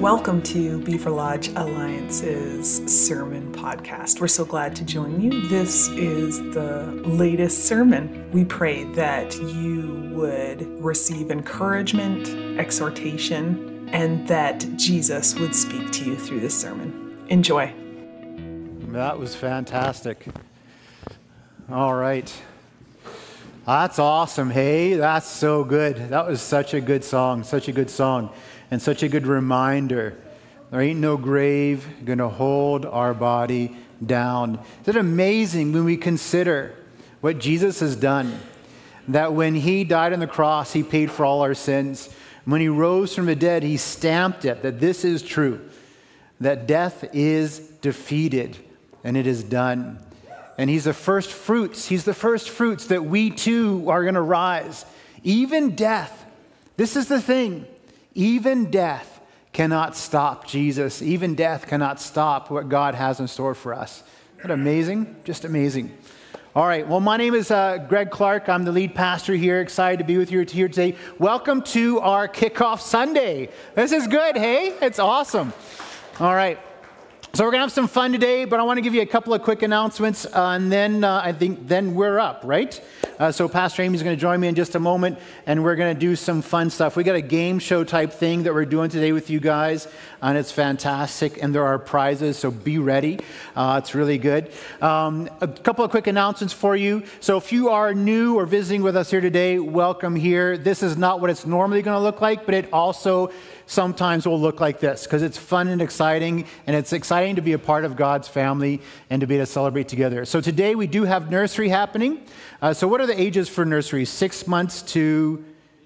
Welcome to Beaver Lodge Alliance's sermon podcast. We're so glad to join you. This is the latest sermon. We pray that you would receive encouragement, exhortation, and that Jesus would speak to you through this sermon. Enjoy. That was fantastic. All right. That's awesome. Hey, that's so good. That was such a good song, and such a good reminder. There ain't no grave going to hold our body down. Isn't it amazing when we consider what Jesus has done? That when he died on the cross, he paid for all our sins. When he rose from the dead, he stamped it, that this is true, that death is defeated and it is done. And he's the first fruits. He's the first fruits that we too are going to rise. Even death. This is the thing. Even death cannot stop Jesus. Even death cannot stop what God has in store for us. Isn't that amazing? Just amazing. All right. Well, my name is Greg Clark. I'm the lead pastor here. Excited to be with you here today. Welcome to our kickoff Sunday. This is good. Hey, it's awesome. All right. So we're going to have some fun today, but I want to give you a couple of quick announcements, and then I think we're up, right? So Pastor Amy's going to join me in just a moment, and we're going to do some fun stuff. We got a game show type thing that we're doing today with you guys, and it's fantastic, and there are prizes, so be ready. It's really good. A couple of quick announcements for you. So if you are new or visiting with us here today, welcome here. This is not what it's normally going to look like, but it also sometimes will look like this because it's fun and exciting, and it's exciting to be a part of God's family and to be able to celebrate together. So today we do have nursery happening. So what are the ages for nursery? 6 months to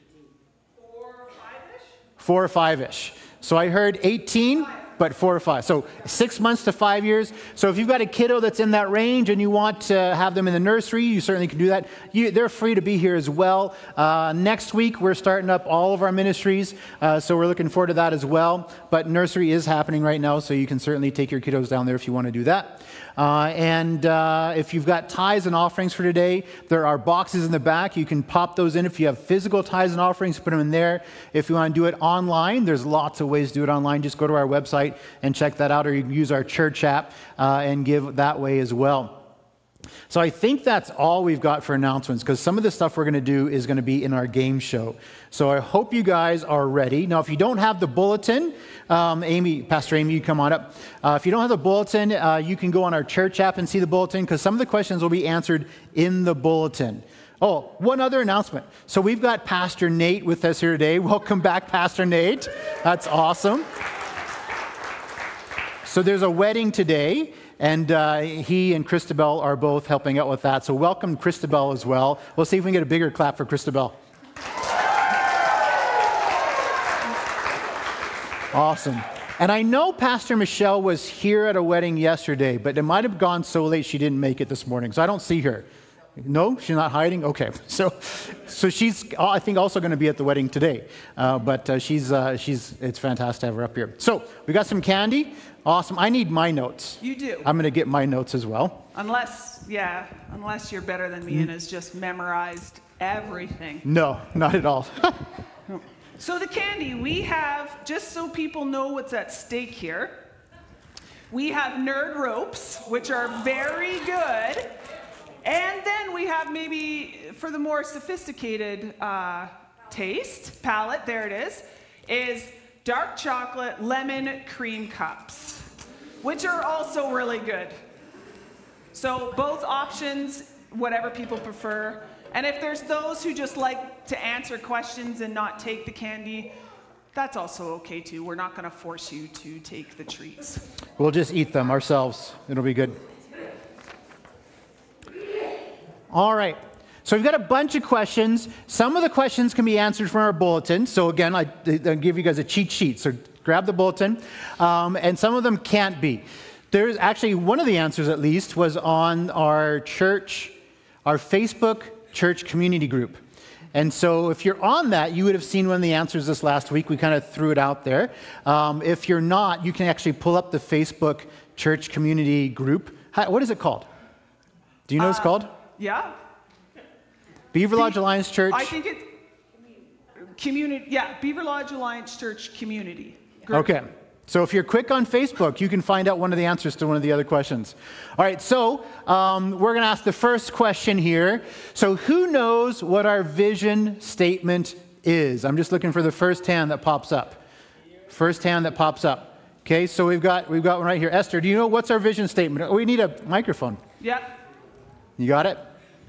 4 or 5-ish. So I heard 18, but 4 or 5. So 6 months to 5 years. So if you've got a kiddo that's in that range and you want to have them in the nursery, you certainly can do that. They're free to be here as well. Next week, we're starting up all of our ministries. So we're looking forward to that as well. But nursery is happening right now, so you can certainly take your kiddos down there if you want to do that. And if you've got tithes and offerings for today, there are boxes in the back. You can pop those in. If you have physical tithes and offerings, put them in there. If you want to do it online, there's lots of ways to do it online. Just go to our website and check that out, or you can use our church app and give that way as well. So I think that's all we've got for announcements, because some of the stuff we're going to do is going to be in our game show. So I hope you guys are ready. Now, if you don't have the bulletin, Pastor Amy, you come on up. If you don't have the bulletin, you can go on our church app and see the bulletin, because some of the questions will be answered in the bulletin. Oh, one other announcement. So we've got Pastor Nate with us here today. Welcome back, Pastor Nate. That's awesome. So there's a wedding today, and he and Christabel are both helping out with that. So welcome Christabel as well. We'll see if we can get a bigger clap for Christabel. Awesome. And I know Pastor Michelle was here at a wedding yesterday, but it might have gone so late she didn't make it this morning, so I don't see her. No, she's not hiding? Okay. So she's, I think, also going to be at the wedding today. But it's fantastic to have her up here. So we got some candy. Awesome. I need my notes. You do. I'm going to get my notes as well. Unless you're better than me and has just memorized everything. No, not at all. So the candy, we have, just so people know what's at stake here, we have Nerd Ropes, which are very good. And then we have, maybe for the more sophisticated taste, palate, there it is dark chocolate lemon cream cups, which are also really good. So both options, whatever people prefer. And if there's those who just like to answer questions and not take the candy, that's also okay too. We're not going to force you to take the treats. We'll just eat them ourselves. It'll be good. All right. So we've got a bunch of questions. Some of the questions can be answered from our bulletin. So again, I'll give you guys a cheat sheet. So grab the bulletin. And some of them can't be. There's actually one of the answers, at least, was on our Facebook church community group. And so if you're on that, you would have seen one of the answers this last week. We kind of threw it out there. If you're not, you can actually pull up the Facebook church community group. What is it called? Do you know what it's called? Yeah. Beaver Lodge Alliance Church. I think it's community. Yeah, Beaver Lodge Alliance Church community group. Okay. So if you're quick on Facebook, you can find out one of the answers to one of the other questions. All right, so we're going to ask the first question here. So who knows what our vision statement is? I'm just looking for the first hand that pops up. First hand that pops up. Okay, so we've got one right here. Esther, do you know what's our vision statement? Oh, we need a microphone. Yep. You got it?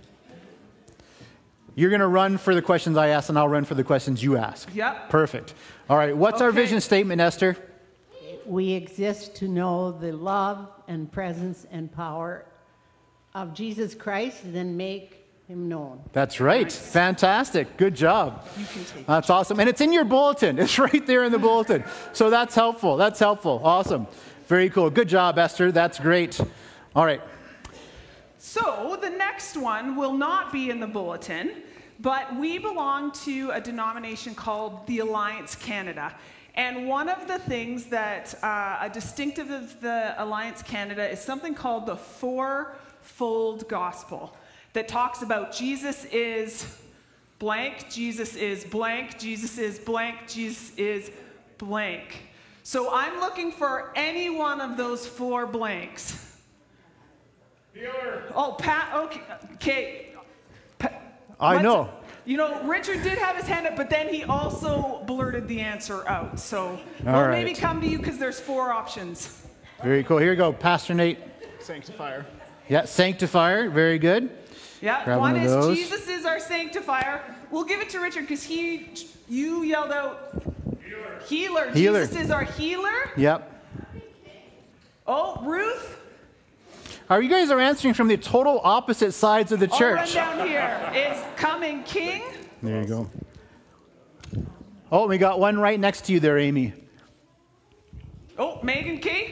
You're going to run for the questions I ask, and I'll run for the questions you ask. Yep. Perfect. All right, what's our vision statement, Esther? We exist to know the love and presence and power of Jesus Christ, and then make him known. That's right. Nice. Fantastic. Good job. You can take That's awesome. And it's in your bulletin. It's right there in the bulletin. So that's helpful. That's helpful. Awesome. Very cool. Good job, Esther. That's great. All right. So the next one will not be in the bulletin, but we belong to a denomination called the Alliance Canada. And one of the things that a distinctive of the Alliance Canada is something called the fourfold gospel that talks about Jesus is blank, Jesus is blank, Jesus is blank, Jesus is blank. So I'm looking for any one of those four blanks. Healer. Oh, Pat, okay. I know. You know, Richard did have his hand up, but then he also blurted the answer out. So we'll All right. maybe come to you because there's four options. Very cool. Here you go. Pastor Nate. Sanctifier. Yeah, sanctifier. Very good. Yeah, Grab one one of is those. Jesus is our sanctifier. We'll give it to Richard because you yelled out healer. Healer. Jesus is our healer. Yep. Oh, Ruth. You guys are answering from the total opposite sides of the I'll run church. down here. Is coming King. There you go. Oh, we got one right next to you there, Amy. Oh, Megan Key.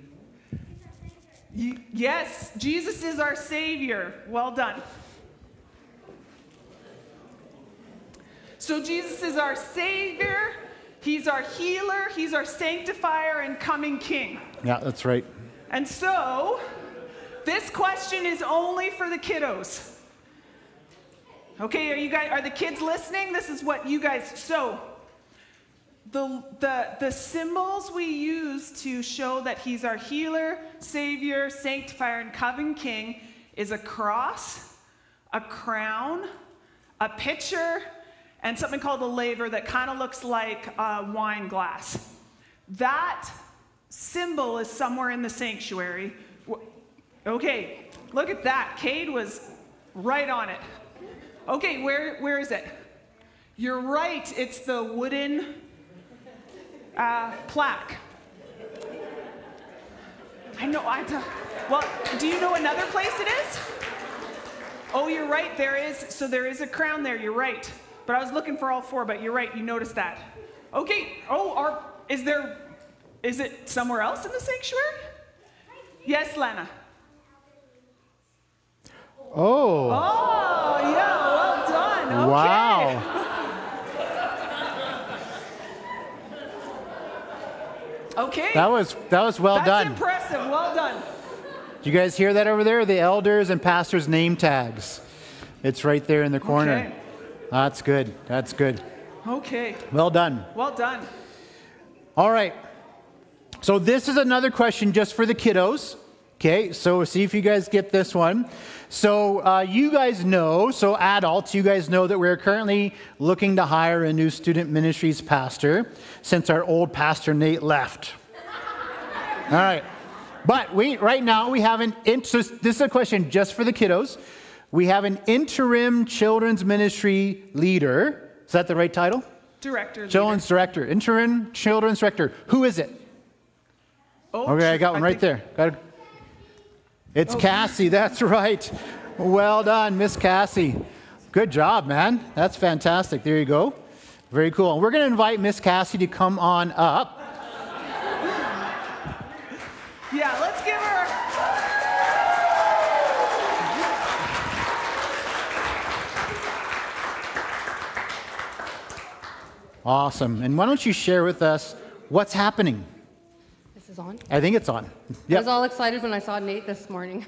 Yes, Jesus is our Savior. Well done. So Jesus is our Savior, He's our healer, He's our sanctifier, and coming King. Yeah, that's right. And so, this question is only for the kiddos. Okay, are the kids listening? This is what you guys, so, the symbols we use to show that he's our healer, savior, sanctifier, and coming king is a cross, a crown, a pitcher, and something called a laver that kind of looks like a wine glass. That symbol is somewhere in the sanctuary. Okay, look at that. Cade was right on it. Okay, where is it? You're right, it's the wooden plaque. I know, well, do you know another place it is? Oh, you're right, there is a crown there, you're right. But I was looking for all four, but you're right, you noticed that. Okay, is it somewhere else in the sanctuary? Yes, Lana. Oh. Oh, yeah, well done. Okay. Wow. Okay. That was well That's done. impressive. Well done. Did you guys hear that over there? The elders and pastors' name tags. It's right there in the corner. Okay. That's good. That's good. Okay. Well done. Well done. All right. So this is another question just for the kiddos. Okay, so see if you guys get this one. So you guys know, so adults, you guys know that we're currently looking to hire a new student ministries pastor since our old pastor Nate left. All right. But right now we have so this is a question just for the kiddos. We have an interim children's ministry leader. Is that the right title? Director. Children's director. Interim children's director. Who is it? Oh, Okay, I got one right there. Got it. It's Cassie, that's right. Well done, Miss Cassie. Good job, man. That's fantastic. There you go. Very cool. And we're going to invite Miss Cassie to come on up. Yeah, let's give her. Awesome. And why don't you share with us what's happening? This is on? I think it's on. I was all excited when I saw Nate this morning.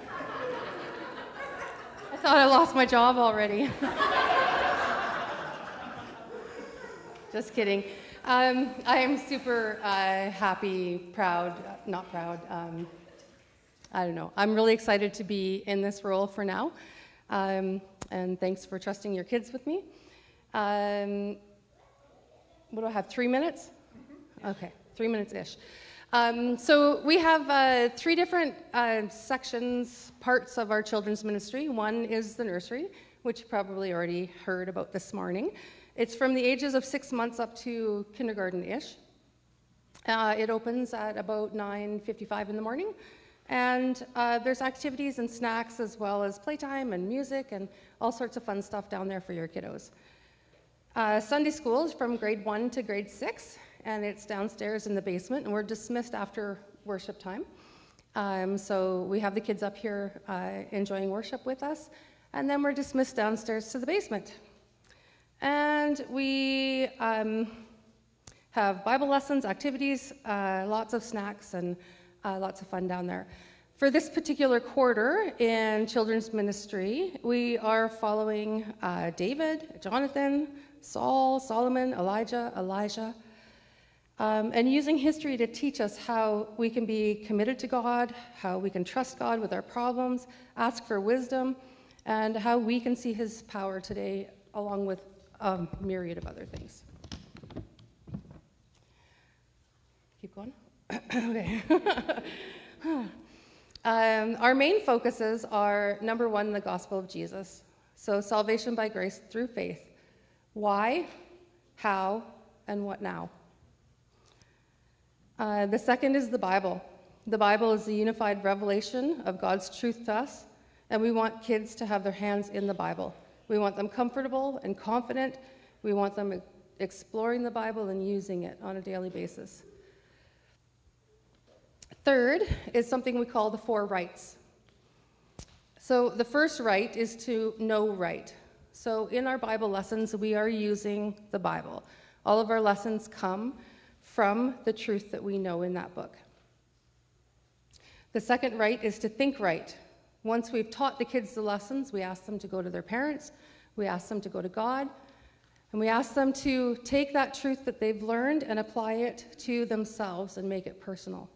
I thought I lost my job already. Just kidding. I am super happy, proud, not proud. I don't know. I'm really excited to be in this role for now. And thanks for trusting your kids with me. What do I have, 3 minutes? Okay, 3 minutes-ish. So we have 3 different sections, parts of our children's ministry. One is the nursery, which you probably already heard about this morning. It's from the ages of 6 months up to kindergarten-ish. It opens at about 9:55 in the morning. And there's activities and snacks as well as playtime and music and all sorts of fun stuff down there for your kiddos. Sunday school is from grade 1 to grade 6, and it's downstairs in the basement, and we're dismissed after worship time. So we have the kids up here enjoying worship with us, and then we're dismissed downstairs to the basement. And we have Bible lessons, activities, lots of snacks, and lots of fun down there. For this particular quarter in children's ministry, we are following David, Jonathan, Saul, Solomon, Elijah, and using history to teach us how we can be committed to God, how we can trust God with our problems, ask for wisdom, and how we can see his power today, along with a myriad of other things. Keep going. Okay. Our main focuses are, number 1, the gospel of Jesus. So salvation by grace through faith. Why, how, and what now? The second is the Bible. The Bible is the unified revelation of God's truth to us, and we want kids to have their hands in the Bible. We want them comfortable and confident. We want them exploring the Bible and using it on a daily basis. Third is something we call the 4 rights. So the first right is to know right. So in our Bible lessons, we are using the Bible. All of our lessons come from the truth that we know in that book. The second right is to think right. Once we've taught the kids the lessons, we ask them to go to their parents, we ask them to go to God, and we ask them to take that truth that they've learned and apply it to themselves and make it personal.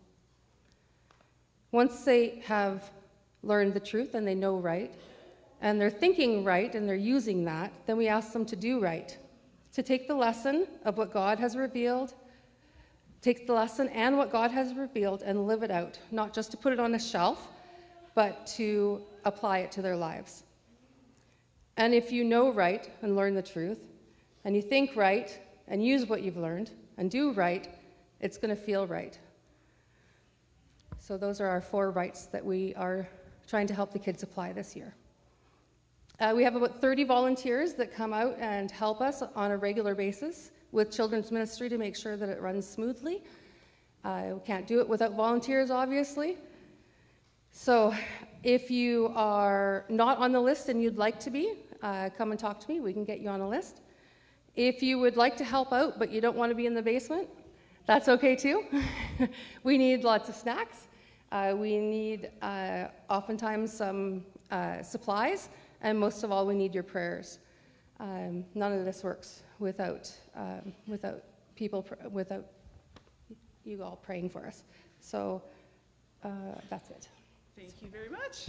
Once they have learned the truth and they know right, and they're thinking right and they're using that, then we ask them to do right, to take the lesson of what God has revealed, take the lesson and what God has revealed and live it out, not just to put it on a shelf, but to apply it to their lives. And if you know right and learn the truth, and you think right and use what you've learned and do right, it's going to feel right. So those are our 4 rights that we are trying to help the kids apply this year. We have about 30 volunteers that come out and help us on a regular basis with children's ministry to make sure that it runs smoothly. We can't do it without volunteers, obviously. So if you are not on the list and you'd like to be, come and talk to me. We can get you on a list. If you would like to help out but you don't want to be in the basement, that's okay too. We need lots of snacks. We need oftentimes some supplies, and most of all, we need your prayers. None of this works without you all praying for us. So that's it. Thank you very much.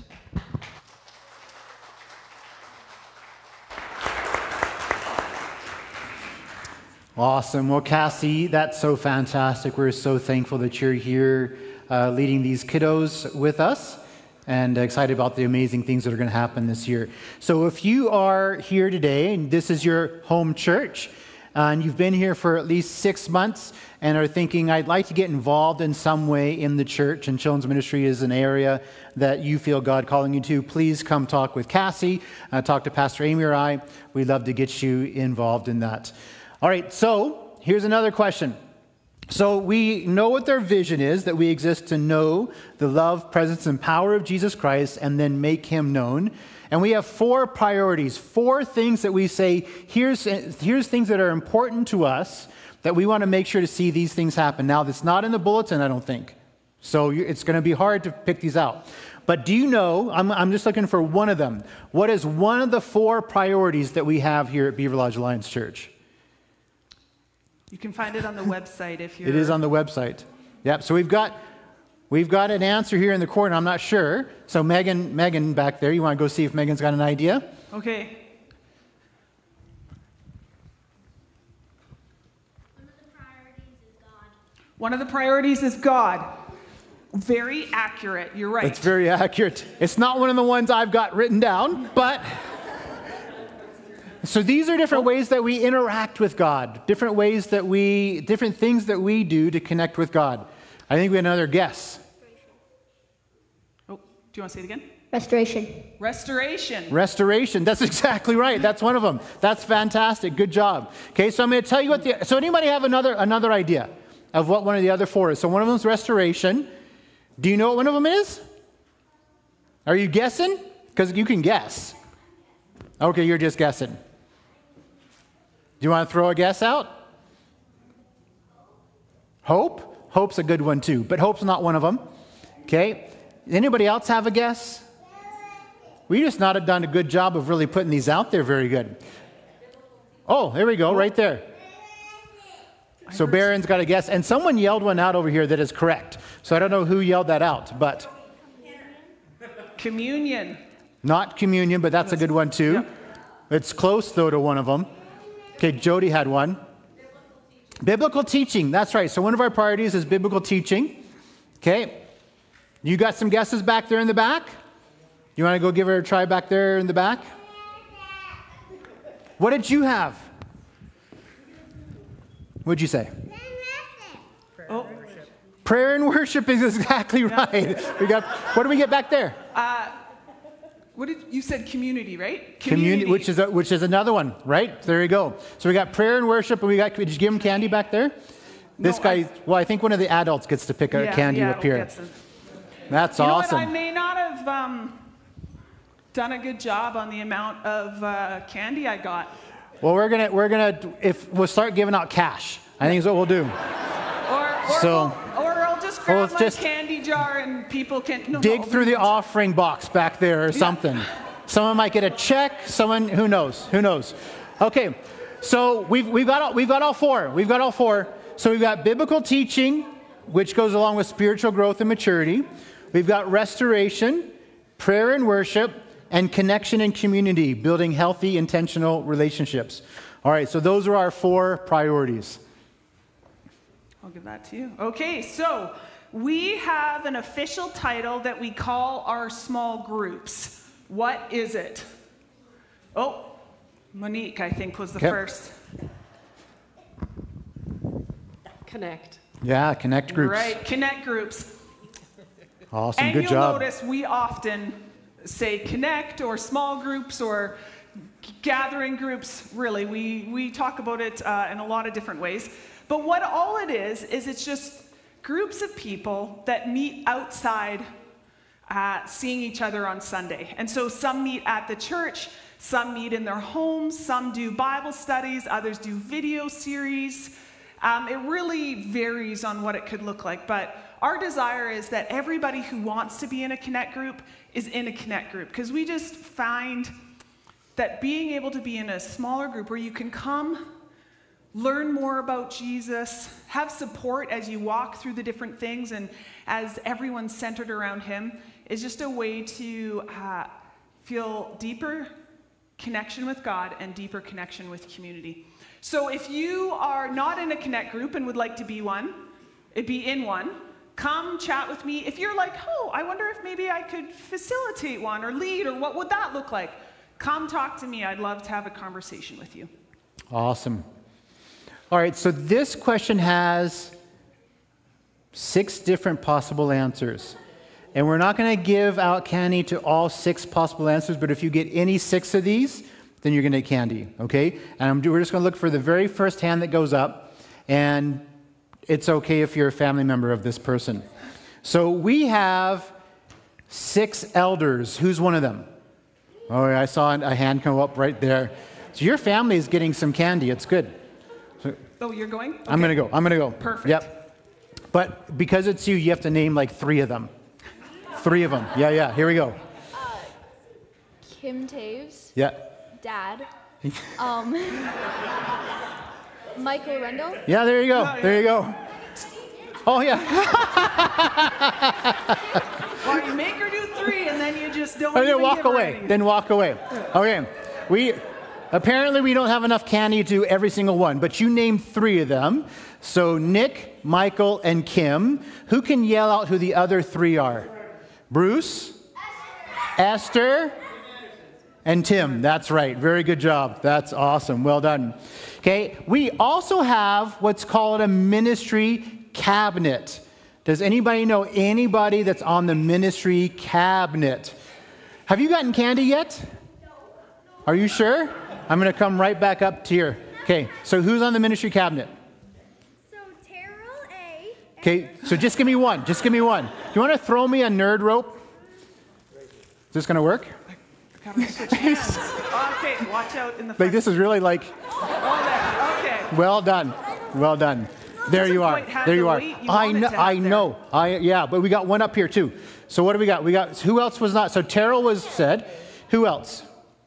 Awesome. Well, Cassie, that's so fantastic. We're so thankful that you're here leading these kiddos with us, and excited about the amazing things that are going to happen this year. So if you are here today and this is your home church, and you've been here for at least 6 months and are thinking, I'd like to get involved in some way in the church, and children's ministry is an area that you feel God calling you to, please come talk with Cassie, talk to Pastor Amy or I. We'd love to get you involved in that. All right, so here's another question. So we know what their vision is, that we exist to know the love, presence, and power of Jesus Christ and then make him known. And we have 4 priorities, 4 things that we say, here's things that are important to us that we want to make sure to see these things happen. Now, that's not in the bulletin, I don't think. So it's going to be hard to pick these out. But do you know, I'm just looking for one of them. What is one of the 4 priorities that we have here at Beaver Lodge Alliance Church? You can find it on the website if you're... It is on the website. Yep. So we've got an answer here in the corner. I'm not sure. So Megan back there, you want to go see if Megan's got an idea? Okay. One of the priorities is God. Very accurate. You're right. It's very accurate. It's not one of the ones I've got written down, but... So these are different ways that we interact with God, different things that we do to connect with God. I think we have another guess. Oh, do you want to say it again? Restoration. Restoration. That's exactly right. That's one of them. That's fantastic. Good job. Okay, so I'm going to tell you what so anybody have another idea of what one of the other four is? So one of them is restoration. Do you know what one of them is? Are you guessing? Because you can guess. Okay, you're just guessing. Do you want to throw a guess out? Hope? Hope's a good one too, but hope's not one of them. Okay. Anybody else have a guess? We just not have done a good job of really putting these out there very good. Oh, there we go, right there. So Barron's got a guess, and someone yelled one out over here that is correct. So I don't know who yelled that out, but... Communion. Not communion, but that's a good one too. Yep. It's close though to one of them. Okay, Jody had one. Biblical teaching, that's right. So one of our priorities is biblical teaching. Okay. You got some guesses back there in the back? You want to go give her a try back there in the back? What did you have? What'd you say? Oh. Prayer and worship is exactly right. What do we get back there? What did you said? Community, right? Community, which is another one, right? There you go. So we got prayer and worship, and did you give him candy back there? This guy, I think one of the adults gets to pick a candy up here. That's awesome. I may not have done a good job on the amount of candy I got. Well, we're gonna if we'll start giving out cash. I think is what we'll do. Or I'll just grab my candy jar and people can dig through the offering box back there or something. Someone might get a check. Who knows? Okay, so we've got all four. So we've got biblical teaching, which goes along with spiritual growth and maturity. We've got restoration, prayer and worship, and connection and community, building healthy, intentional relationships. All right, so those are our four priorities. I'll give that to you. Okay, so we have an official title that we call our small groups. What is it? Oh, Monique, I think, was the first. Connect. Yeah, connect groups. Right, connect groups. Awesome, and good job. And you'll notice we often say connect or small groups or gathering groups. Really, we talk about it in a lot of different ways. But what all it is it's just groups of people that meet outside seeing each other on Sunday. And so some meet at the church, some meet in their homes, some do Bible studies, others do video series. It really varies on what it could look like. But our desire is that everybody who wants to be in a Connect group is in a Connect group. Because we just find that being able to be in a smaller group where you can come, learn more about Jesus, have support as you walk through the different things, and as everyone's centered around him, is just a way to feel deeper connection with God and deeper connection with community. So if you are not in a Connect group and would like to be in one, come chat with me. If you're like, I wonder if maybe I could facilitate one or lead, or what would that look like? Come talk to me. I'd love to have a conversation with you. Awesome. All right, so this question has 6 different possible answers. And we're not going to give out candy to all 6 possible answers, but if you get any 6 of these, then you're going to get candy, okay? And we're just going to look for the very first hand that goes up, and it's okay if you're a family member of this person. So we have 6 elders. Who's one of them? Oh, I saw a hand come up right there. So your family is getting some candy. It's good. You're going? Okay. I'm going to go. Perfect. Yep. But because it's you have to name like 3 of them. 3 of them. Yeah. Here we go. Kim Taves. Yeah. Dad. Michael Rendell. Yeah, there you go. There you go. Oh, yeah. Or you make her do 3 and then you just don't And even then walk give her away. anything. Then walk away. Okay. Apparently we don't have enough candy to do every single one, but you named 3 of them. So Nick, Michael, and Kim. Who can yell out who the other 3 are? Bruce, Esther, and Tim. That's right. Very good job. That's awesome. Well done. Okay. We also have what's called a ministry cabinet. Does anybody know anybody that's on the ministry cabinet? Have you gotten candy yet? Are you sure? I'm going to come right back up to here. Okay, so who's on the ministry cabinet? So Terrell A. Okay, so just give me one. Just give me one. Do you want to throw me a nerd rope? Is this going to work? Okay, watch out in the front. Like, this is really like, Oh, there. Okay. well done. Well done. There you are. quite have There the you are. weight you I want it know. to have I there. know. Yeah, but we got one up here too. So what do we got? We got, who else was not? So Terrell was said. Who else?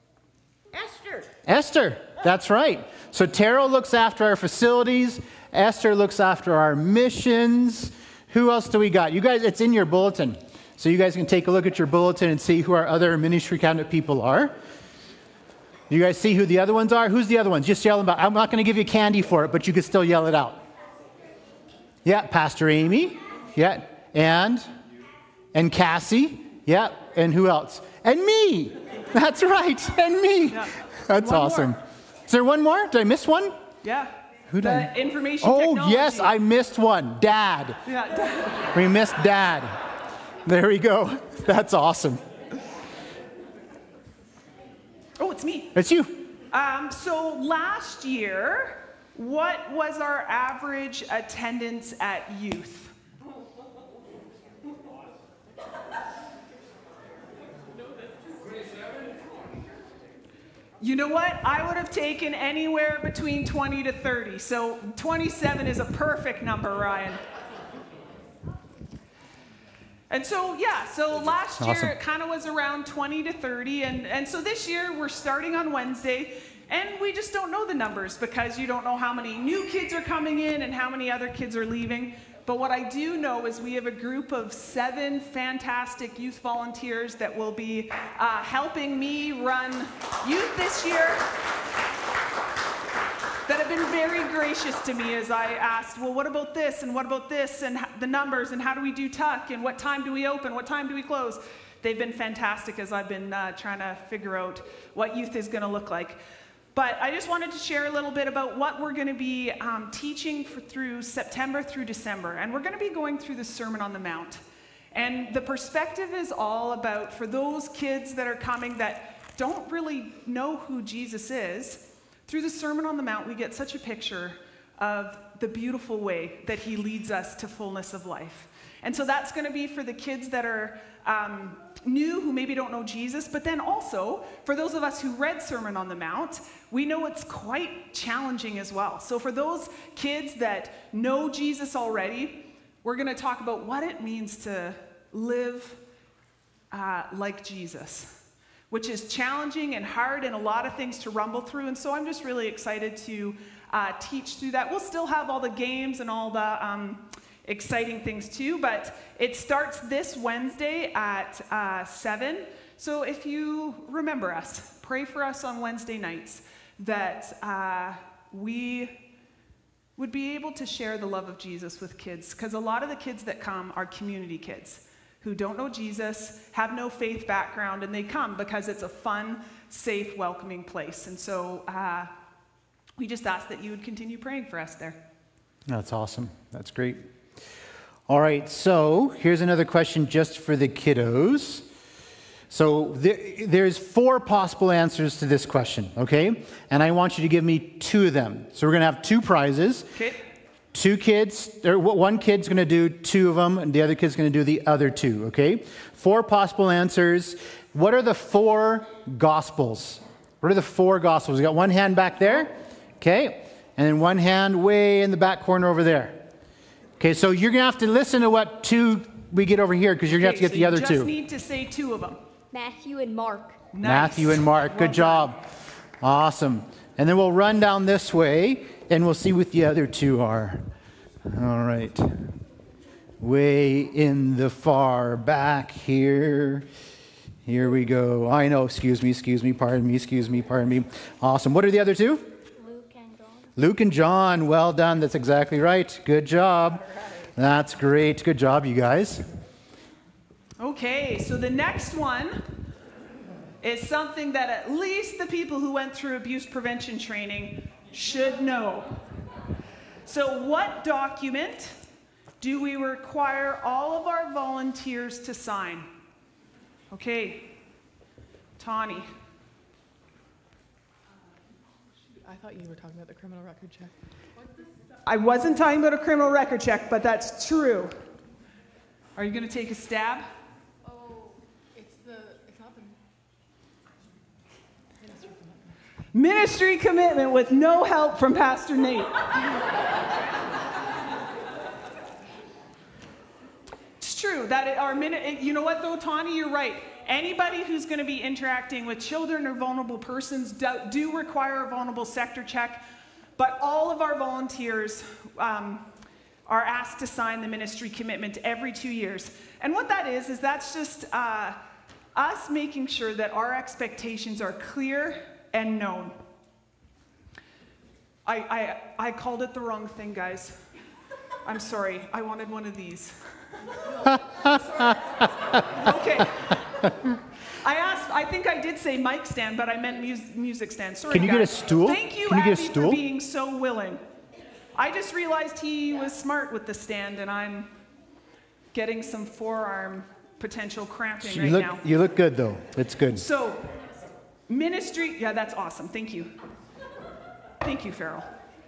Esther, that's right. So Terrell looks after our facilities. Esther looks after our missions. Who else do we got? You guys, it's in your bulletin. So you guys can take a look at your bulletin and see who our other ministry cabinet people are. You guys see who the other ones are? Who's the other ones? Just yell them out. I'm not going to give you candy for it, but you can still yell it out. Yeah, Pastor Amy. Yeah, and Cassie. Yeah, and who else? And me. That's right, and me. Yeah. That's One awesome. more. Is there one more? Did I miss one? Yeah. Who did I- The information Oh, technology. yes, I missed one. Dad. Yeah. We missed Dad. There we go. That's awesome. Oh, it's me. It's you. So last year, what was our average attendance at youth? You know what? I would have taken anywhere between 20 to 30. So 27 is a perfect number, Ryan. And so, yeah, so last year Awesome. it kind of was around 20 to 30. And so this year we're starting on Wednesday. And we just don't know the numbers because you don't know how many new kids are coming in and how many other kids are leaving. But what I do know is we have a group of 7 fantastic youth volunteers that will be helping me run youth this year, that have been very gracious to me as I asked, well, what about this and what about this and the numbers and how do we do tuck and what time do we open, what time do we close? They've been fantastic as I've been trying to figure out what youth is going to look like. But I just wanted to share a little bit about what we're going to be teaching through September through December. And we're going to be going through the Sermon on the Mount. And the perspective is all about, for those kids that are coming that don't really know who Jesus is, through the Sermon on the Mount, we get such a picture of the beautiful way that he leads us to fullness of life. And so that's going to be for the kids that are new, who maybe don't know Jesus, but then also for those of us who read Sermon on the Mount, we know it's quite challenging as well. So for those kids that know Jesus already, we're going to talk about what it means to live like Jesus, which is challenging and hard and a lot of things to rumble through. And so I'm just really excited to teach through that. We'll still have all the games and all the exciting things too, but it starts this Wednesday at 7. So if you remember us, pray for us on Wednesday nights that we would be able to share the love of Jesus with kids, because a lot of the kids that come are community kids who don't know Jesus, have no faith background, and they come because it's a fun, safe, welcoming place. And so we just ask that you would continue praying for us there. That's awesome. That's great. All right, so here's another question just for the kiddos. So there's 4 possible answers to this question, okay? And I want you to give me 2 of them. So we're going to have 2 prizes. Okay. 2 kids, or one kid's going to do 2 of them, and the other kid's going to do the other 2, okay? 4 possible answers. What are the 4 gospels? What are the 4 gospels? We got one hand back there, okay? And then one hand way in the back corner over there. Okay, so you're going to have to listen to what 2 we get over here, because you're going to have to get the other 2. You just need to say 2 of them. Matthew and Mark. Nice. Matthew and Mark. Good job. Awesome. And then we'll run down this way. And we'll see what the other two are. All right. Way in the far back here. Here we go. I know, excuse me, pardon me. Awesome. What are the other two? Luke and John. Luke and John. Well done. That's exactly right. Good job. That's great. Good job, you guys. Okay, so the next one is something that at least the people who went through abuse prevention training should know. So what document do we require all of our volunteers to sign? Okay, Tawny. I thought you were talking about the criminal record check. I wasn't talking about a criminal record check, but that's true. Are you going to take a stab? Oh, it's not the Ministry commitment with no help from Pastor Nate. It's true that you know what though, Tawny, you're right. Anybody who's going to be interacting with children or vulnerable persons do require a vulnerable sector check, but all of our volunteers are asked to sign the ministry commitment every 2 years. And what that is that's just us making sure that our expectations are clear and known. I called it the wrong thing, guys. I'm sorry. I wanted one of these. Okay. I think I did say mic stand, but I meant music stand. Sorry, Can you guys. get a stool? Thank you, Can you get a Abby, stool? for being so willing. I just realized he was smart with the stand, and I'm getting some forearm potential cramping right now. You look good, though. It's good. So, ministry, yeah, that's awesome. Thank you. Thank you, Farrell.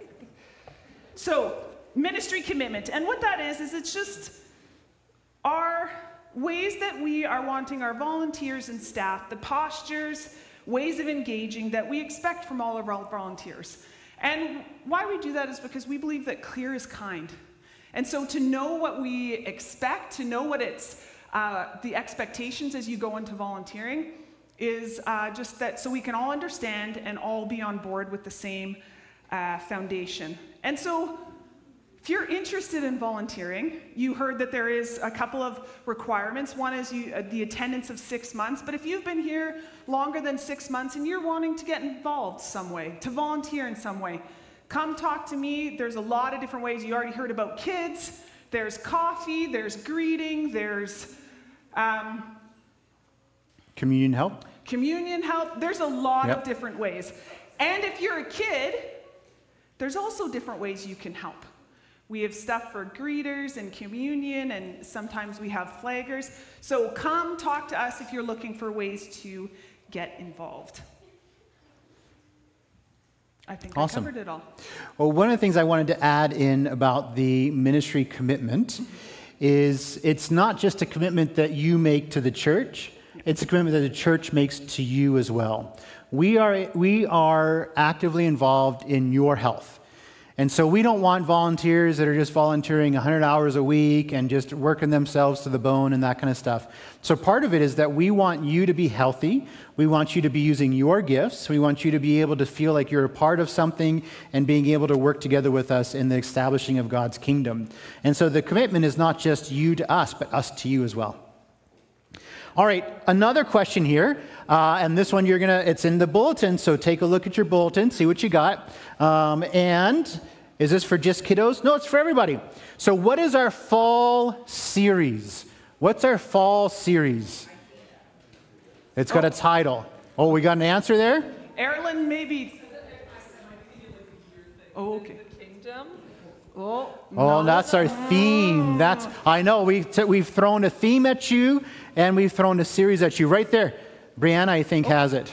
So, ministry commitment. And what that is it's just our ways that we are wanting our volunteers and staff, the postures, ways of engaging that we expect from all of our volunteers. And why we do that is because we believe that clear is kind. And so to know what we expect, to know what it's the expectations as you go into volunteering is just that so we can all understand and all be on board with the same foundation. And so if you're interested in volunteering, you heard that there is a couple of requirements. One is the attendance of 6 months, but if you've been here longer than 6 months and you're wanting to get involved some way, to volunteer in some way, come talk to me. There's a lot of different ways. You already heard about kids. There's coffee, there's greeting, there's Communion help? Communion help. There's a lot of different ways. And if you're a kid, there's also different ways you can help. We have stuff for greeters and communion, and sometimes we have flaggers. So come talk to us if you're looking for ways to get involved. I think Awesome. I covered it all. Well, one of the things I wanted to add in about the ministry commitment is it's not just a commitment that you make to the church, it's a commitment that the church makes to you as well. We are actively involved in your health. And so we don't want volunteers that are just volunteering 100 hours a week and just working themselves to the bone and that kind of stuff. So part of it is that we want you to be healthy. We want you to be using your gifts. We want you to be able to feel like you're a part of something and being able to work together with us in the establishing of God's kingdom. And so the commitment is not just you to us, but us to you as well. All right, another question here, and this one it's in the bulletin, so take a look at your bulletin, see what you got. And is this for just kiddos? No, it's for everybody. So what is our fall series? What's our fall series? It's got a title. Oh, we got an answer there? Erlen, maybe. Oh, okay. Kingdom. Oh, Oh, that's our theme. I know, we've thrown a theme at you, and we've thrown a series at you. Right there, Brianna, I think, has it.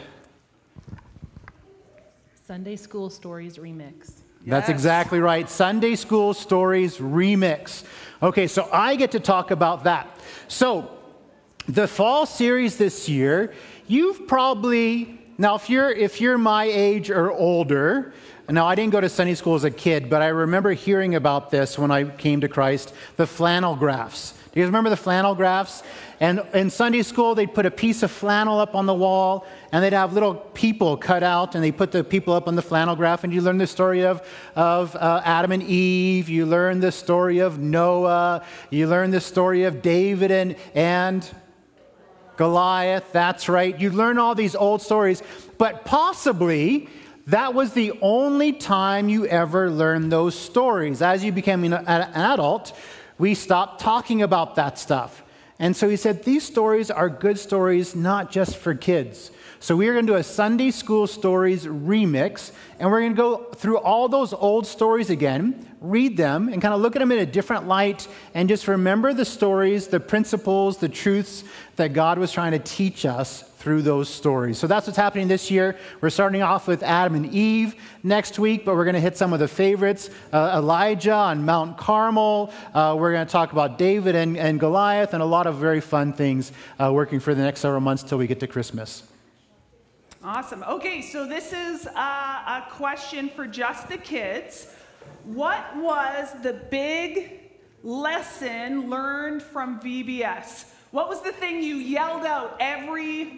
Sunday School Stories Remix. That's exactly right. Sunday School Stories Remix. Okay, so I get to talk about that. So, the fall series this year, you've probably, now if you're my age or older, now I didn't go to Sunday school as a kid, but I remember hearing about this when I came to Christ, the flannel graphs. Do you guys remember the flannel graphs? And in Sunday school, they'd put a piece of flannel up on the wall, and they'd have little people cut out, and they put the people up on the flannel graph, and you learn the story of Adam and Eve. You learn the story of Noah. You learn the story of David and Goliath. That's right. You learn all these old stories, but possibly that was the only time you ever learned those stories. As you became an adult, we stopped talking about that stuff. And so he said, these stories are good stories, not just for kids. So we are going to do a Sunday School Stories remix, and we're going to go through all those old stories again, read them, and kind of look at them in a different light, and just remember the stories, the principles, the truths that God was trying to teach us through those stories. So that's what's happening this year. We're starting off with Adam and Eve next week, but we're going to hit some of the favorites. Elijah on Mount Carmel. We're going to talk about David and Goliath, and a lot of very fun things working for the next several months till we get to Christmas. Awesome. Okay, so this is a question for just the kids. What was the big lesson learned from VBS? What was the thing you yelled out every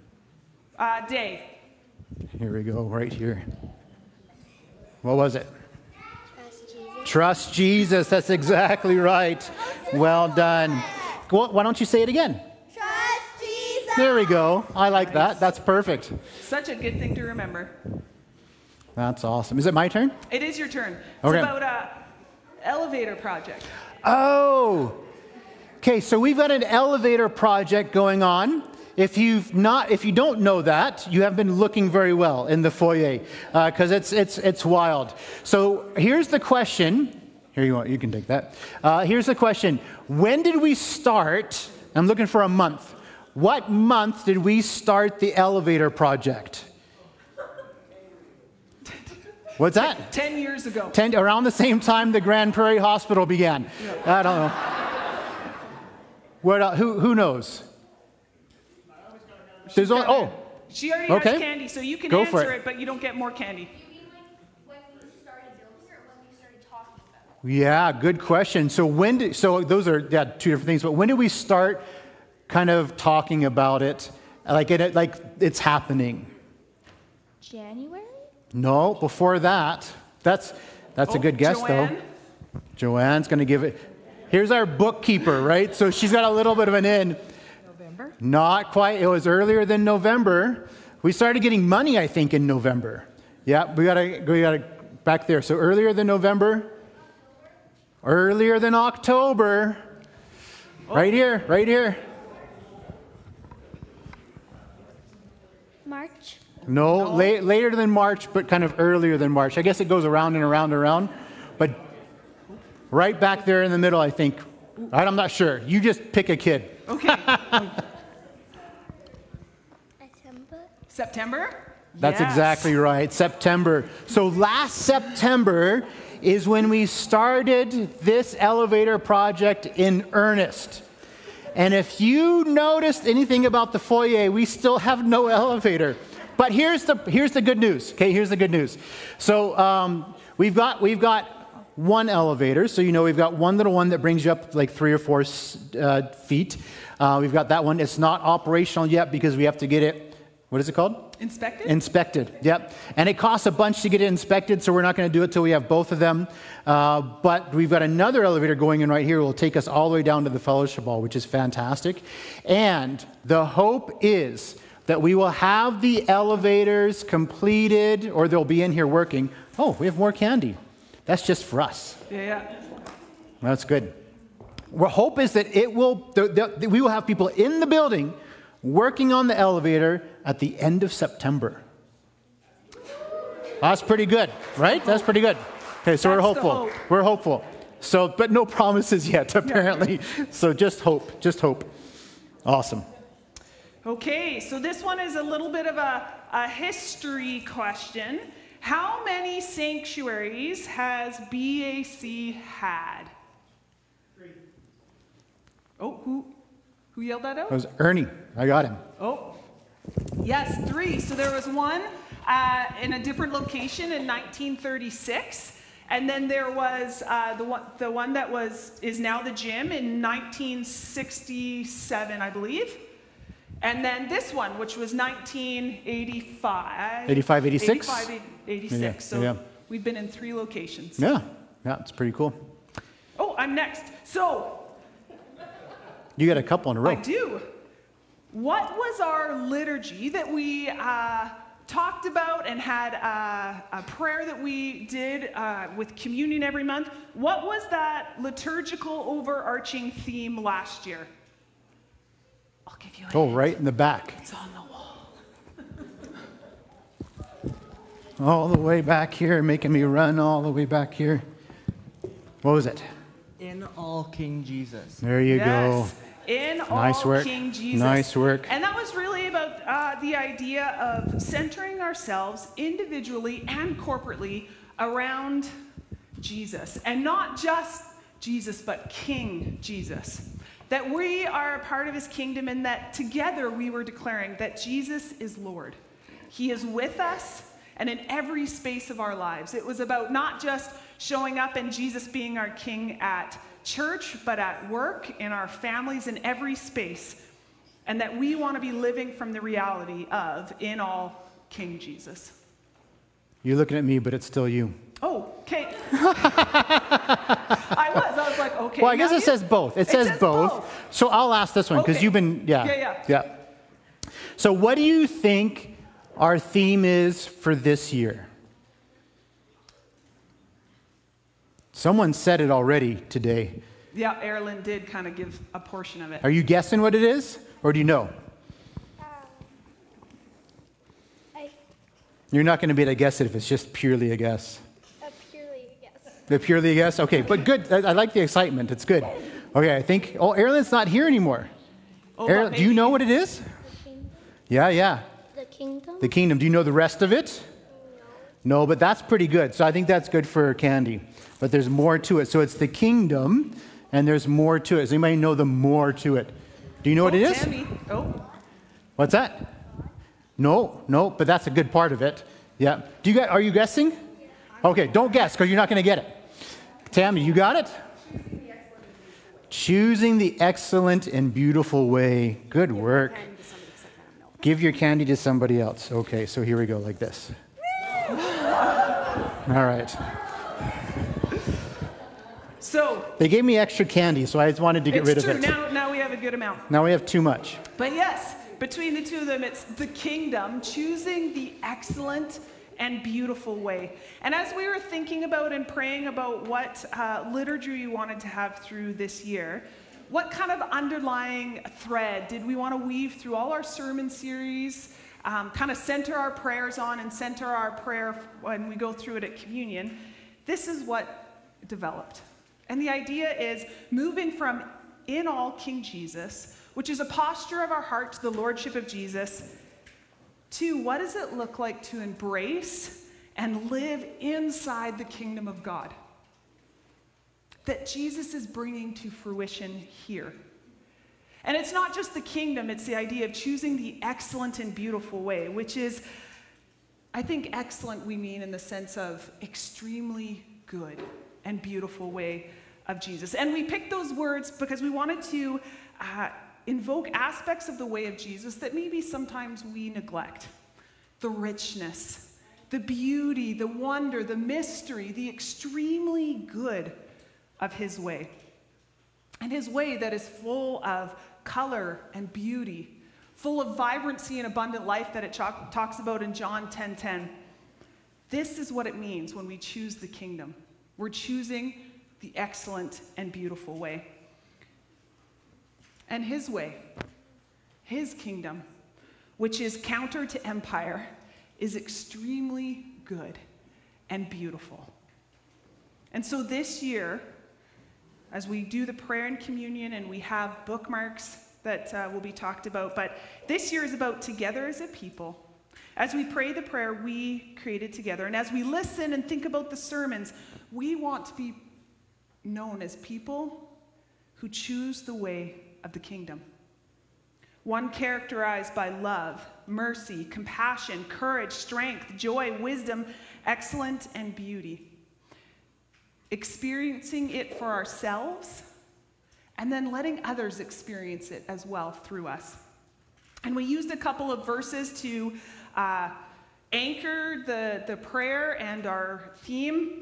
day? Here we go, right here. What was it? Trust Jesus. Trust Jesus. That's exactly right. Well done. Why don't you say it again? Trust Jesus. There we go. I like that. That's perfect. Such a good thing to remember. That's awesome. Is it my turn? It is your turn. It's Okay. about a elevator project. Oh. Okay, so we've got an elevator project going on. If you don't know that, you have been looking very well in the foyer because it's wild. So here's the question. Here you can take that. Here's the question. When did we start? I'm looking for a month. What month did we start the elevator project? What's that? 10 years ago. Around the same time the Grand Prairie Hospital began. I don't know. What? Who knows? There's only, She already Okay. has candy, so you can Go for answer it. it, but you don't get more candy. Do you mean like when we started building or when we started talking about it? Yeah, good question. So those are two different things. But when did we start kind of talking about it, like it's happening? January? No, before that. That's a good guess Joanne? though. Joanne's going to give it. Here's our bookkeeper, right? So she's got a little bit of an in. November? Not quite. It was earlier than November. We started getting money, I think, in November. Yeah, we got to back there. So earlier than November. Earlier than October. Right here. March? No, later than March, but kind of earlier than March. I guess it goes around and around and around. But right back there in the middle, I think. I'm not sure. You just pick a kid. Okay. September? That's Yes. exactly right. September. So last September is when we started this elevator project in earnest. And if you noticed anything about the foyer, we still have no elevator. But here's the good news. Okay, here's the good news. So we've got one elevator. So we've got one little one that brings you up like 3 or 4 feet. We've got that one. It's not operational yet because we have to get it. What is it called? Inspected? Inspected, yep. And it costs a bunch to get it inspected, so we're not going to do it till we have both of them. But we've got another elevator going in right here. It will take us all the way down to the fellowship hall, which is fantastic. And the hope is that we will have the elevators completed, or they'll be in here working. Oh, we have more candy. That's just for us. Yeah. That's good. Our hope is that we will have people in the building working on the elevator at the end of September. That's pretty good, right? That's pretty good. Okay, so we're That's the hopeful. hope. We're hopeful. So, but no promises yet, apparently. So just hope. Just hope. Awesome. Okay, so this one is a little bit of a history question. How many sanctuaries has BAC had? 3. Oh, who yelled that out? That was Ernie. I got him. Oh, yes, 3. So there was one in a different location in 1936, And then there was the one that is now the gym in 1967, I believe. And then this one, which was 1985. 85, 86? 85, 86. Yeah, So yeah. we've been in 3 locations. Yeah, it's pretty cool. Oh, I'm next. So You got a couple in a row. I do. What was our liturgy that we talked about and had a prayer that we did with communion every month? What was that liturgical overarching theme last year? I'll give you a hint. Right in the back. It's on the wall. All the way back here, making me run all the way back here. What was it? In all King Jesus. There you go. Yes. In Nice all work. King Jesus. Nice work. And that was really about the idea of centering ourselves individually and corporately around Jesus. And not just Jesus, but King Jesus. That we are a part of his kingdom and that together we were declaring that Jesus is Lord. He is with us and in every space of our lives. It was about not just showing up and Jesus being our King at church, but at work, in our families, in every space. And that we want to be living from the reality of in all King Jesus. You're looking at me, but it's still you. Oh, okay. I was like, okay. Well, I guess now it says both. It says both. So I'll ask this one because Okay. you've been, yeah. So what do you think our theme is for this year? Someone said it already today. Yeah, Erilyn did kind of give a portion of it. Are you guessing what it is, or do you know? You're not going to be able to guess it if it's just purely a guess. Purely a guess. Purely a guess? Okay, but good. I like the excitement. It's good. Okay, I think, Erilyn's not here anymore. Oh, Erilyn, do you know what it is? The kingdom. Yeah. The kingdom. The kingdom. Do you know the rest of it? No, but that's pretty good. So I think that's good for Candy. But there's more to it. So it's the kingdom, and there's more to it. Does anybody know the more to it? Do you know what it is? Tammy. Oh. What's that? No, but that's a good part of it. Yeah. Are you guessing? Okay, don't guess because you're not going to get it. Tammy, you got it? Choosing the excellent and beautiful way. Good work. Give your candy to somebody else. Okay, so here we go, like this. All right. So. They gave me extra candy, so I just wanted to get rid of it. It's true. Now we have a good amount. Now we have too much. But yes, between the two of them, it's the kingdom, choosing the excellent and beautiful way. And as we were thinking about and praying about what liturgy we wanted to have through this year, what kind of underlying thread did we want to weave through all our sermon series, kind of center our prayers on and center our prayer when we go through it at communion? This is what developed. And the idea is moving from in all King Jesus, which is a posture of our heart to the lordship of Jesus, to what does it look like to embrace and live inside the kingdom of God that Jesus is bringing to fruition here. And it's not just the kingdom, it's the idea of choosing the excellent and beautiful way, which is, I think excellent we mean in the sense of extremely good and beautiful way of Jesus. And we picked those words because we wanted to invoke aspects of the way of Jesus that maybe sometimes we neglect. The richness, the beauty, the wonder, the mystery, the extremely good of his way. And his way that is full of color and beauty, full of vibrancy and abundant life that it talks about in John 10:10. This is what it means when we choose the kingdom. We're choosing the excellent and beautiful way. And his way, his kingdom, which is counter to empire, is extremely good and beautiful. And so this year, as we do the prayer and communion and we have bookmarks that will be talked about, but this year is about together as a people. As we pray the prayer we created together, and as we listen and think about the sermons, we want to be known as people who choose the way of the kingdom. One characterized by love, mercy, compassion, courage, strength, joy, wisdom, excellence, and beauty. experiencing it for ourselves, and then letting others experience it as well through us. And we used a couple of verses to anchor the prayer and our theme.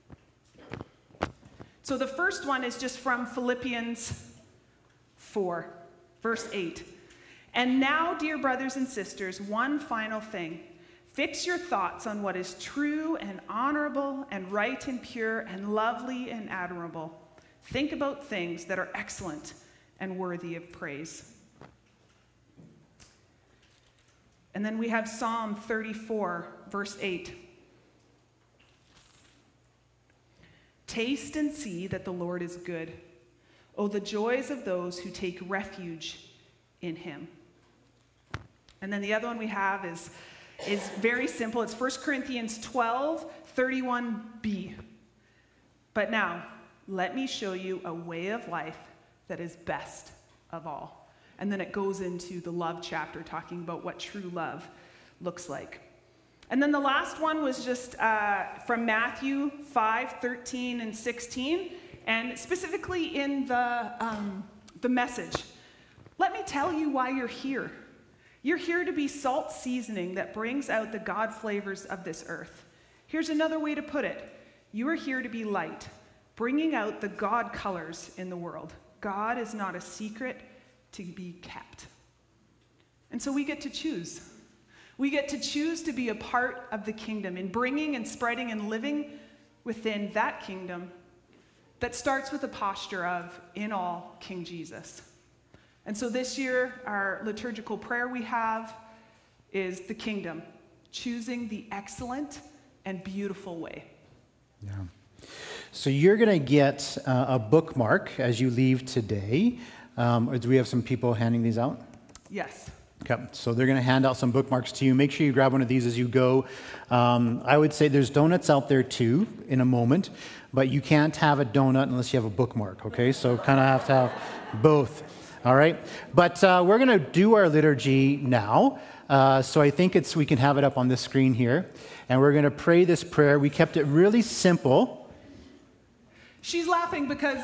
So the first one is just from Philippians 4, verse 8. And now, dear brothers and sisters, one final thing. Fix your thoughts on what is true and honorable and right and pure and lovely and admirable. Think about things that are excellent and worthy of praise. And then we have Psalm 34, verse 8. Taste and see that the Lord is good. Oh, the joys of those who take refuge in him. And then the other one we have is very simple. It's 1 Corinthians 12, 31b. But now, let me show you a way of life that is best of all. And then it goes into the love chapter, talking about what true love looks like. And then the last one was just from Matthew 5, 13 and 16, and specifically in the message. Let me tell you why you're here. You're here to be salt seasoning that brings out the God flavors of this earth. Here's another way to put it. You are here to be light, bringing out the God colors in the world. God is not a secret to be kept. And so we get to choose. We get to choose to be a part of the kingdom in bringing and spreading and living within that kingdom that starts with a posture of, in all, King Jesus. And so this year, our liturgical prayer we have is the kingdom, choosing the excellent and beautiful way. Yeah. So you're going to get a bookmark as you leave today. Do we have some people handing these out? Yes. Okay, so they're going to hand out some bookmarks to you. Make sure you grab one of these as you go. I would say there's donuts out there too in a moment, but you can't have a donut unless you have a bookmark, okay? So kind of have to have both, all right? But we're going to do our liturgy now. So I think we can have it up on the screen here. And we're going to pray this prayer. We kept it really simple. She's laughing because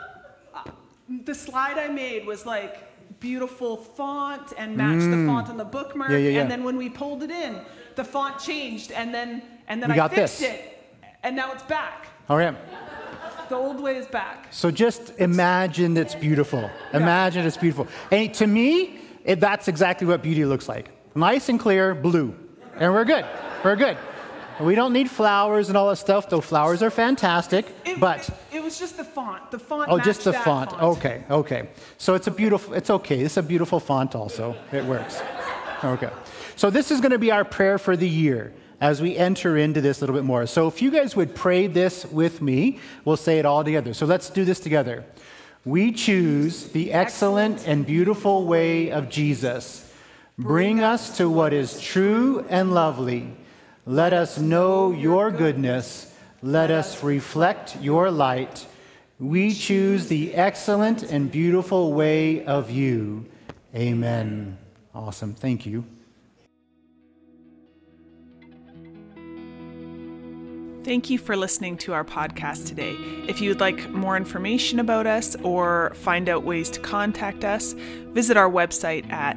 the slide I made was like beautiful font and matched the font on the bookmark. Yeah. And then when we pulled it in, the font changed, and then we I fixed it, and now it's back. All right. The old way is back. So just imagine it's beautiful. Imagine it's beautiful. And to me, that's exactly what beauty looks like. Nice and clear, blue. And we're good. We're good. We don't need flowers and all that stuff, though flowers are fantastic, but... It was just the font. The font Oh, matched just the that font. Okay. So it's okay. It's a beautiful font also. It works. Okay. So this is going to be our prayer for the year as we enter into this a little bit more. So if you guys would pray this with me, we'll say it all together. So let's do this together. We choose the excellent and beautiful way of Jesus. Bring us to what is true and lovely. Let us know your goodness. Let us reflect your light. We choose the excellent and beautiful way of you. Amen. Awesome. Thank you. Thank you for listening to our podcast today. If you would like more information about us or find out ways to contact us, visit our website at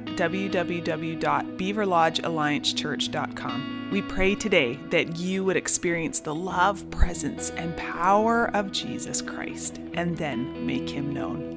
www.beaverlodgealliancechurch.com. We pray today that you would experience the love, presence, and power of Jesus Christ and then make him known.